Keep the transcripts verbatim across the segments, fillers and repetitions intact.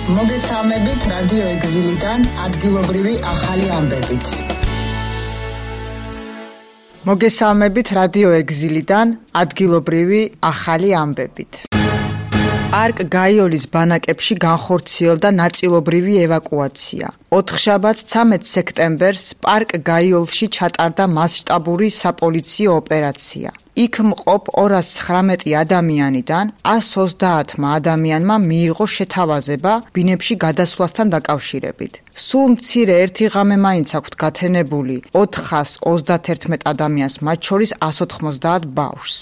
მოგესალმებით რადიო ეგზილიდან ადგილობრივი ახალი ამბებით. მოგესალმებით რადიო ეგზილიდან ადგილობრივი ახალი ამბებით. პარკ გაიოლის ბანაკებში განხორციელდა ნაწილობრივი ევაკუაცია. ოთხშაბათს ცამეტ სექტემბერს პარკ გაიოლში ჩატარდა მასშტაბური საპოლიციო ოპერაცია. იქ მყოფ ორას ცხრამეტი ადამიანიდან ას ოცდაათმა ადამიანმა მიიღო შეთავაზება ბინებში გადასვლასთან დაკავშირებით. სულ მცირე ერთი ღამე მაინც აქვთ გათენებული ოთხას ოცდათერთმეტ ადამიანს, მათ შორის ას ოთხმოცდაათ ბავშვს.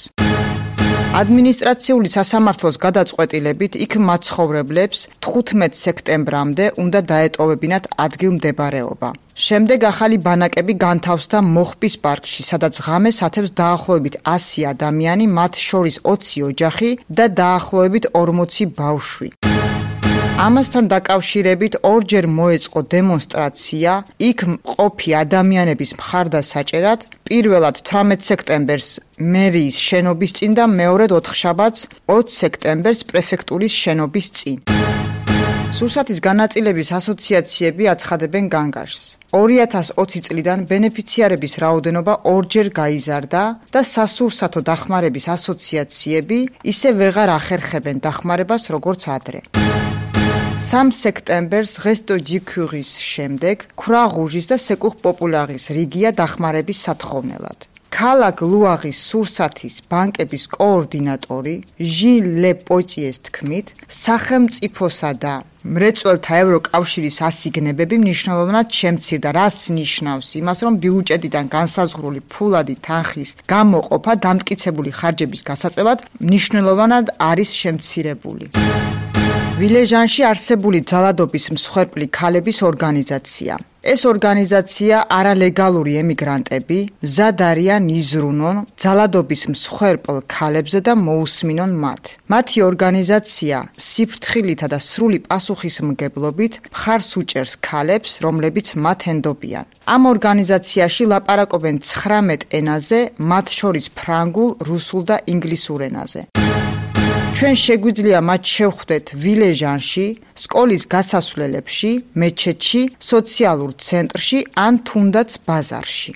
ადმინისტრაციული სასამართლოს გადაწყვეტილებით იქ მაცხოვრებლებს თხუთმეტ სექტემბრამდე უნდა დაეტოვებინათ ადგილმდებარეობა. შემდეგ ახალი ბანაკები განთავსდა მოხპის პარკში, სადაც ღამეს ათებს დაახლოებით ასი ადამიანი, მათ შორის ოცი ოჯახი და დაახლოებით ორმოცი ბავშვი. ამასთან დაკავშირებით ორჯერ მოეწყო დემონსტრაცია, იქ მყოფი ადამიანების მხარდასაჭერად, პირველად თვრამეტ სექტემბერს მერიის შენობის წინ და მეორედ ოთხშაბათს ოცი სექტემბერს პრეფექტურის შენობის წინ. სურსათის განაწილების ასოციაციები აცხადებენ განგაშს. ორი ათას ოცი წლიდან ბენეფიციარების რაოდენობა ორჯერ გაიზარდა და სასურსათო დახმარების ასოციაციები ისე ვეღარ ახერხებენ დახმარებას როგორც ადრე. სამ სექტემბერს ღესტო ჯიქურის შემდეგ ქვრაღუჟის და სეკუხ პოპულარის რიგია დახმარების სათხოვნელად. ქალაქ ლუაღის სურსათის ბანკების კოორდინატორი ჟილ ლე პოჭიეს თქმით, სახელმწიფოსა და მრეწველთა ევროკავშირის ასიგნებები მნიშვნელოვნად შემცირდა, რაც ნიშნავს იმას, რომ ბიუჯეტიდან განსაზღვრული ფულადი თანხის გამოყოფა დამტკიცებული ხარჯების გასაწევად მნიშვნელოვნად არის შემცირებული. ვილეჟანში არსებული ძალადობის მსხვერპლი ქალების ორგანიზაცია. ეს ორგანიზაცია არალეგალური ემიგრანტები მზად არიან იზრუნონ ძალადობის მსხვერპლ ქალებზე და მოусმინონ მათ. მათი ორგანიზაცია სიფრთხილითა და სრული პასუხისმგებლობით მხარს უჭერს ქალებს, რომლებიც მათ ენდობიან. ამ ორგანიზაციაში ლაპარაკობენ ცხრამეტ ენაზე, მათ შორის ფრანგულ, რუსულ და ინგლისურ ენაზე. ჩვენ შეგვიძლია მათ შევხვდეთ ვილეჟანში, სკოლის გასასვლელებში, მეჩეთში, სოციალურ ცენტრში ან თუნდაც ბაზარში.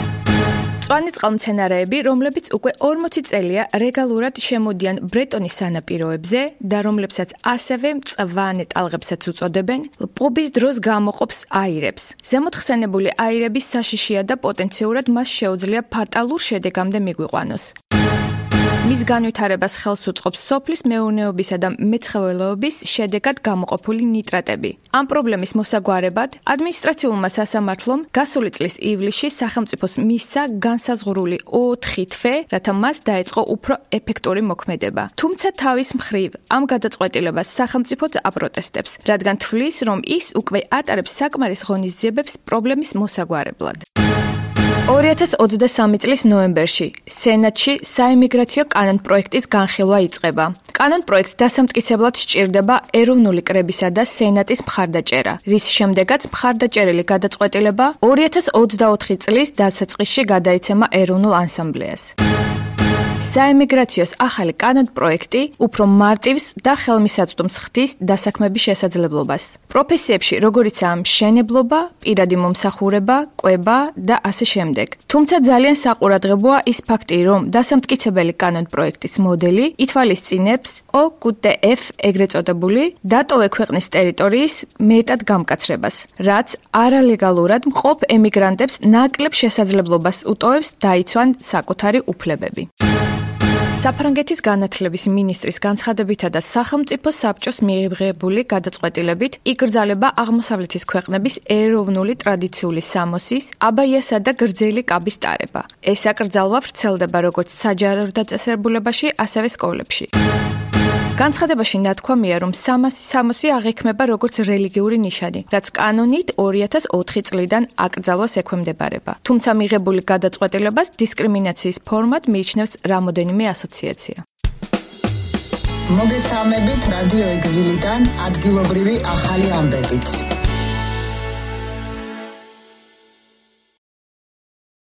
მწვანე წყალმცენარეები, რომლებიც უკვე ორმოცი წელია რეგულარულად შემოდიან ბრეტონის სანაპიროებზე და რომლებსაც ასევე მწვანე ტალღებსაც უწოდებენ, პობის დროს გამოყოფს აირებს. ზემოთხსენებული აირების საშიშია და პოტენციურად მას შეუძლია ფატალურ შედეგამდე მიგვიყვანოს. მის განვითარებას ხელს უწყობს სოფლის მეურნეობისა და მეცხოველეობის შედეგად გამოყოფილი ნიტრატები. ამ პრობლემის მოსაგვარებლად ადმინისტრაციულმა სასამართლომ გასული წლის ივლისში სახელმწიფოს მისცა განსაზღვრული ოთხი თვე, რათა მას დაეწყო უფრო ეფექტური მოქმედება. თუმცა თავის მხრივ ამ გადაწყვეტილებას სახელმწიფოც აპროტესტებს, რადგან თვლის, რომ ის უკვე ატარებს საკმარის ღონისძიებებს პრობლემის მოსაგვარებლად. ორი ათას ოცდასამი წლის ნოემბერში სენატში საიმიგრაციო კანონპროექტის განხილვა იწყება. კანონპროექტს დასამტკიცებლად სჭირდება ეროვნული კრებისა და სენატის მხარდაჭერა, რის შემდეგაც მხარდაჭერილი გადაწყვეტილება ორი ათას ოცდაოთხი წლის დასაწყისში გადაიცემა ეროვნულ ასამბლეას. საიმიგრაციოს ახალი კანონპროექტი უფრო მარტივს და ხელმისაწვდომს ხდის დასაქმების შესაძლებლობას. პროფესიებში, როგორიცაა მშენებლობა, პირადი მომსახურება, კვება და ასე შემდეგ. თუმცა ძალიან საყურადღებოა ის ფაქტი, რომ დასამტკიცებელი კანონპროექტის მოდელი ითვალისწინებს ო კუ ტე ეფ ეგრეთ წოდებული დატოვე ქვეყნის ტერიტორიის მეტად გამკაცრებას, რაც არალეგალურად მყოფ ემიგრანტებს ნაკლებ შესაძლებლობას უტოვებს დაიცვან საკუთარი უფლებები. საფრანგეთის განათლების მინისტრის განცხადებითა და სახელმწიფო საბჭოს მიიღებული გადაწყვეტილებით იკრძალება აღმოსავლეთის ქვეყნების ეროვნული ტრადიციული სამოსის, აბაიასა და გრძელი კაბის ტარება. ეს აკრძალვა ვრცელდება როგორც საჯარო დაწესებულებაში, ასევე სკოლებში. განცხადებაში ნათქვამია, რომ სამოსი სამოსი აღიქმება როგორც რელიგიური ნიშანი, რაც კანონით ორი ათას ოთხი წლიდან აკრძალვას ექვემდებარება. თუმცა მიღებული გადაწყვეტილებას დისკრიმინაციის ფორმად მიიჩნევს რამოდენიმე ასოციაცია. მოგესალმებით რადიო ეგზილიდან ადგილობრივი ახალი ამბებით.